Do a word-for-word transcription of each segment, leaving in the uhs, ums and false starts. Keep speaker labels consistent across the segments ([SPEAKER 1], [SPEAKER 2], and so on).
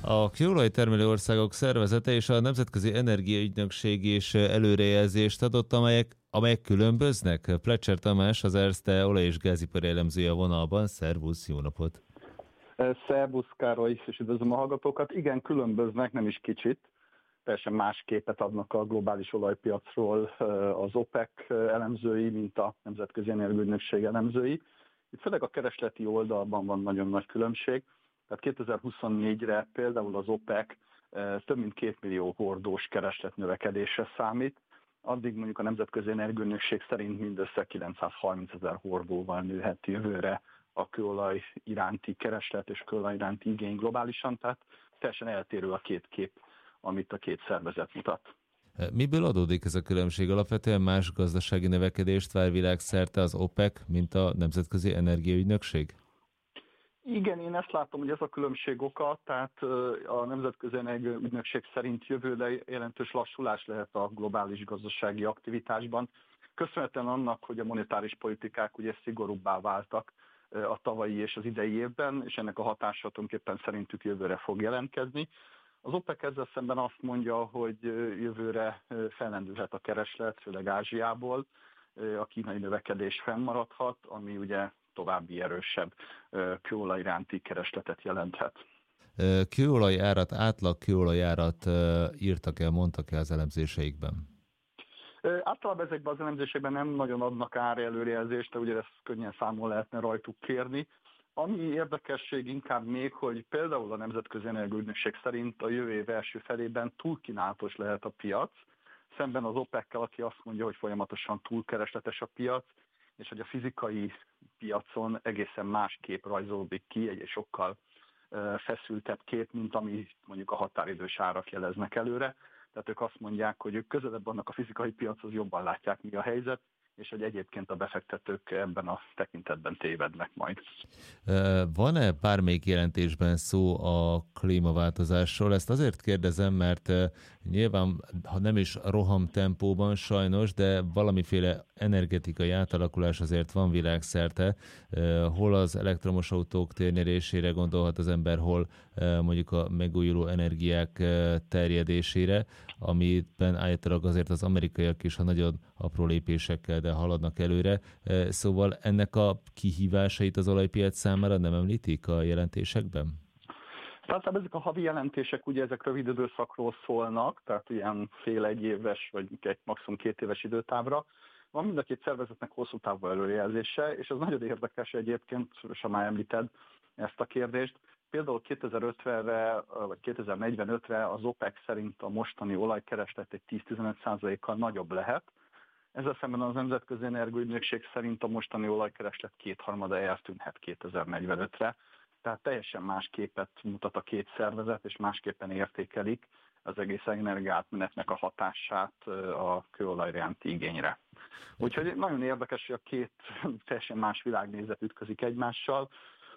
[SPEAKER 1] A kőolajtermelő országok szervezete és a Nemzetközi Energiaügynökség is előrejelzést adott, amelyek, amelyek különböznek. Plecser Tamás, az Erste olaj- és gázipari elemzője a vonalban. Szervusz, jó napot!
[SPEAKER 2] Szervusz, Károly, és üdvözlöm a hallgatókat. Igen, különböznek, nem is kicsit. Teljesen más képet adnak a globális olajpiacról az OPEC elemzői, mint a Nemzetközi Energiaügynökség elemzői. Itt főleg a keresleti oldalban van nagyon nagy különbség. Tehát kétezer-huszonnégyre például az OPEC több mint két millió hordós keresletnövekedésre számít. Addig mondjuk a Nemzetközi Energiaügynökség szerint mindössze kilencszázharmincezer hordóval nőhet jövőre a kőolaj iránti kereslet és kőolaj iránti igény globálisan, tehát teljesen eltérő a két kép, amit a két szervezet mutat.
[SPEAKER 1] Miből adódik ez a különbség? Alapvetően más gazdasági növekedést vár világszerte az OPEC, mint a Nemzetközi Energiaügynökség?
[SPEAKER 2] Igen, én ezt látom, hogy ez a különbség oka, tehát a Nemzetközi Energiaügynökség szerint jövőre jelentős lassulás lehet a globális gazdasági aktivitásban. Köszönhetően annak, hogy a monetáris politikák ugye szigorúbbá váltak a tavalyi és az idei évben, és ennek a hatása tulajdonképpen szerintük jövőre fog jelentkezni. Az OPEC ezzel szemben azt mondja, hogy jövőre fellendülhet a kereslet, főleg Ázsiából, a kínai növekedés fennmaradhat, ami ugye további erősebb kőolaj iránti keresletet jelenthet.
[SPEAKER 1] Kőolaj árat, átlag kőolaj árat írtak el, mondtak el az elemzéseikben?
[SPEAKER 2] Általában ezekben az elemzésekben nem nagyon adnak árelőrejelzést, de ugye ezt könnyen számon lehetne rajtuk kérni. Ami érdekesség inkább még, hogy például a Nemzetközi Energiaügynökség szerint a jövő év első felében túlkínálatos lehet a piac, szemben az OPEC-kel, aki azt mondja, hogy folyamatosan túlkeresletes a piac, és hogy a fizikai piacon egészen más kép rajzolódik ki, egy sokkal feszültebb kép, mint ami mondjuk a határidős árak jeleznek előre. Tehát ők azt mondják, hogy ők közelebb vannak a fizikai piachoz, jobban látják, mi a helyzet, és hogy egyébként a befektetők ebben a tekintetben tévednek majd.
[SPEAKER 1] Van-e bármelyik jelentésben szó a klímaváltozásról? Ezt azért kérdezem, mert nyilván, ha nem is rohamtempóban sajnos, de valamiféle energetikai átalakulás azért van világszerte. Hol az elektromos autók térnyerésére gondolhat az ember, hol mondjuk a megújuló energiák terjedésére, amiben állítólag azért az amerikaiak is, ha nagyon apró lépésekkel, de haladnak előre. Szóval ennek a kihívásait az olajpiac számára nem említik a jelentésekben?
[SPEAKER 2] Tehát ezek a havi jelentések, ugye ezek rövid időszakról szólnak, tehát ilyen fél egy éves, vagy egy maximum két éves időtávra. Van mind a két szervezetnek hosszú távú előrejelzése, és ez nagyon érdekes egyébként, és ha már említed ezt a kérdést. Például kétezer-ötvenre vagy kétezer-negyvenötre az OPEC szerint a mostani olajkereslet egy tíz-tizenöt százalékkal nagyobb lehet. Ezzel szemben az Nemzetközi Energiaügynökség szerint a mostani olajkereslet kétharmada eltűnhet kétezer-negyvenötre. Tehát teljesen más képet mutat a két szervezet, és másképpen értékelik az egész energiaátmenetnek a hatását a kőolaj iránti igényre. Úgyhogy nagyon érdekes, hogy a két teljesen más világnézet ütközik egymással.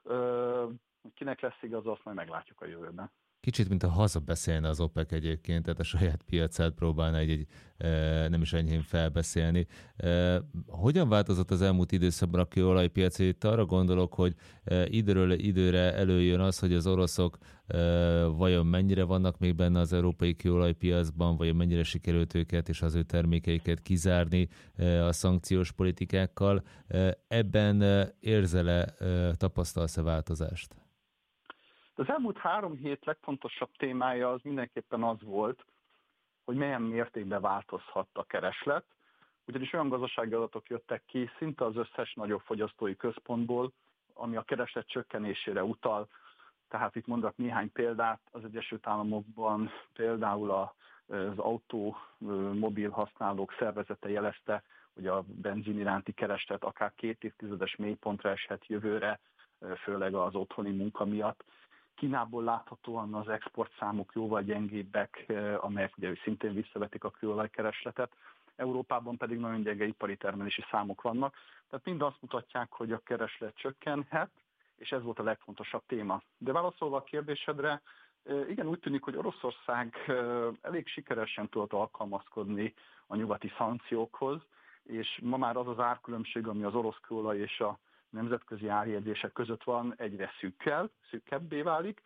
[SPEAKER 2] Kinek lesz igaz, azt majd meglátjuk a jövőben.
[SPEAKER 1] Kicsit, mint a hazabeszélne az OPEC egyébként, tehát a saját piacát próbálna egy, egy nem is enyhén felbeszélni. Hogyan változott az elmúlt időszakban a kőolajpiac? Itt arra gondolok, hogy időről időre előjön az, hogy az oroszok vajon mennyire vannak még benne az európai kőolajpiacban, vajon mennyire sikerült őket és az ő termékeiket kizárni a szankciós politikákkal. Ebben érzel-e, tapasztalsz-e változást?
[SPEAKER 2] Az elmúlt három hét legfontosabb témája az mindenképpen az volt, hogy milyen mértékben változhat a kereslet, ugyanis olyan gazdasági adatok jöttek ki szinte az összes nagyobb fogyasztói központból, ami a kereslet csökkenésére utal. Tehát itt mondok néhány példát, az Egyesült Államokban például az automobil használók szervezete jelezte, hogy a benzin iránti kereslet akár két évtizedes mélypontra eshet jövőre, főleg az otthoni munka miatt. Kínából láthatóan az exportszámok jóval gyengébbek, amelyek ugye szintén visszavetik a kőolajkeresletet. Európában pedig nagyon gyenge ipari termelési számok vannak. Tehát mind azt mutatják, hogy a kereslet csökkenhet, és ez volt a legfontosabb téma. De válaszolva a kérdésedre, igen, úgy tűnik, hogy Oroszország elég sikeresen tudott alkalmazkodni a nyugati szankciókhoz, és ma már az az árkülönbség, ami az orosz kőolaj és a nemzetközi árjegyzések között van, egyre szűkkel, szűkkebbé válik.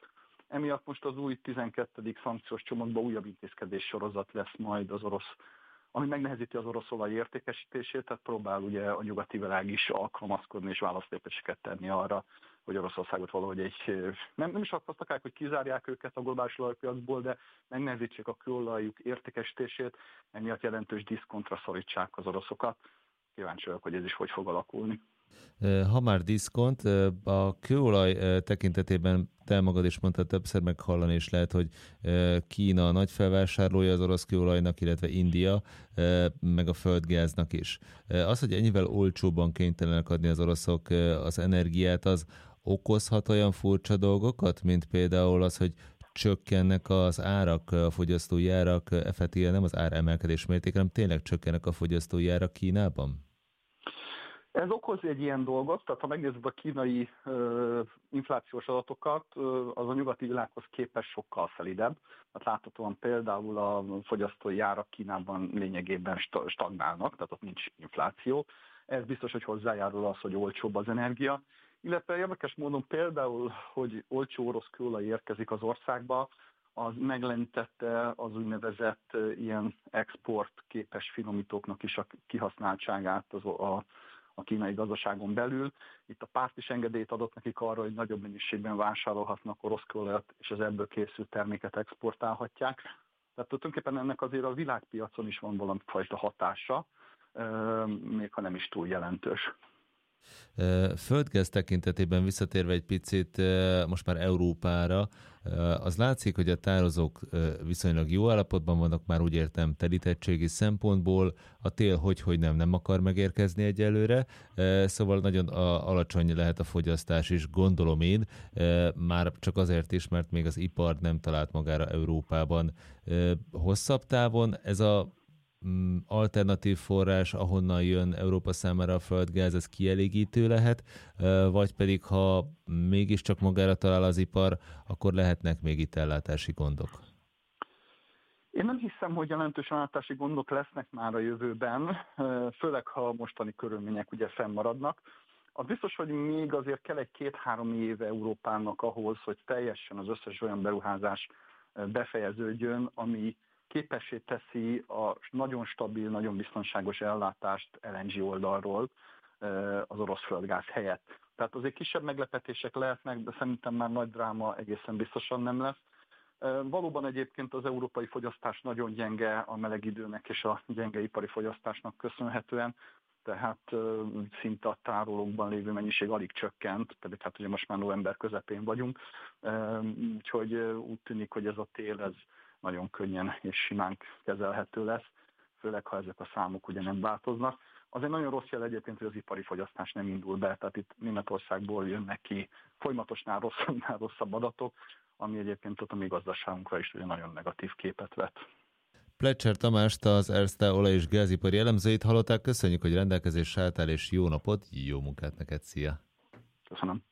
[SPEAKER 2] Emiatt most az új tizenkettedik szankciós csomagban újabb intézkedés sorozat lesz majd az orosz, ami megnehezíti az orosz olaj értékesítését, tehát próbál ugye a nyugati világ is alkalmazkodni és válaszlépéseket tenni arra, hogy Oroszországot valahogy egy, nem, nem is azt akarják, hogy kizárják őket a globális olajpiacból, de megnehezítsék a kőolajuk értékesítését, emiatt jelentős diszkontra szorítsák az oroszokat. Kíváncsi vagyok, hogy ez is hogy fog alakulni.
[SPEAKER 1] Ha már diszkont, a kőolaj tekintetében te magad is mondtad, többször meghallani is lehet, hogy Kína a nagy felvásárlója az orosz kőolajnak, illetve India, meg a földgáznak is. Az, hogy ennyivel olcsóban kénytelenek adni az oroszok az energiát, az okozhat olyan furcsa dolgokat, mint például az, hogy csökkennek az árak, a fogyasztói árak, effektíve nem az áremelkedés mértéke, hanem tényleg csökkennek a fogyasztói árak Kínában?
[SPEAKER 2] Ez okoz egy ilyen dolgot, tehát ha megnézed a kínai ö, inflációs adatokat, ö, az a nyugati világhoz képest sokkal szelidebb. Hát láthatóan például a fogyasztói árak Kínában lényegében stagnálnak, tehát ott nincs infláció. Ez biztos, hogy hozzájárul az, hogy olcsóbb az energia. Illetve érdekes módon például, hogy olcsó orosz kőolaj érkezik az országba, az meglenítette az úgynevezett ilyen exportképes finomítóknak is a kihasználtságát az a a kínai gazdaságon belül. Itt a párt is engedélyt adott nekik arra, hogy nagyobb mennyiségben vásárolhatnak orosz kőolajat, és az ebből készült terméket exportálhatják. Tehát tulajdonképpen ennek azért a világpiacon is van valami fajta hatása, még ha nem is túl jelentős.
[SPEAKER 1] Földgáz tekintetében visszatérve egy picit most már Európára, az látszik, hogy a tározók viszonylag jó állapotban vannak, már úgy értem telítettségi szempontból, a tél hogy-hogy nem, nem akar megérkezni egyelőre, szóval nagyon alacsony lehet a fogyasztás is, gondolom én, már csak azért is, mert még az ipar nem talált magára Európában. Hosszabb távon ez a alternatív forrás, ahonnan jön Európa számára a földgáz, ez kielégítő lehet, vagy pedig ha mégiscsak magára talál az ipar, akkor lehetnek még itt ellátási gondok?
[SPEAKER 2] Én nem hiszem, hogy jelentős ellátási gondok lesznek már a jövőben, főleg ha a mostani körülmények ugye fennmaradnak. Az biztos, hogy még azért kell egy két-három év Európának ahhoz, hogy teljesen az összes olyan beruházás befejeződjön, ami képessé teszi a nagyon stabil, nagyon biztonságos ellátást el en gé oldalról az orosz földgáz helyett. Tehát azért kisebb meglepetések lehetnek, de szerintem már nagy dráma egészen biztosan nem lesz. Valóban egyébként az európai fogyasztás nagyon gyenge a meleg időnek és a gyenge ipari fogyasztásnak köszönhetően, tehát szinte a tárolókban lévő mennyiség alig csökkent, pedig hát ugye most már november közepén vagyunk, úgyhogy úgy tűnik, hogy ez a tél ez nagyon könnyen és simán kezelhető lesz, főleg ha ezek a számok ugye nem változnak. Az egy nagyon rossz jel egyébként, hogy az ipari fogyasztás nem indul be, tehát itt Németországból jönnek ki folyamatosnál rosszabbnál rosszabb adatok, ami egyébként ott a mi gazdaságunkra is ugye nagyon negatív képet vet.
[SPEAKER 1] Plecser Tamást, az Erste olaj- és gázipari elemzőit hallották. Köszönjük, hogy rendelkezésre álltál, és jó napot, jó munkát neked, szia!
[SPEAKER 2] Köszönöm.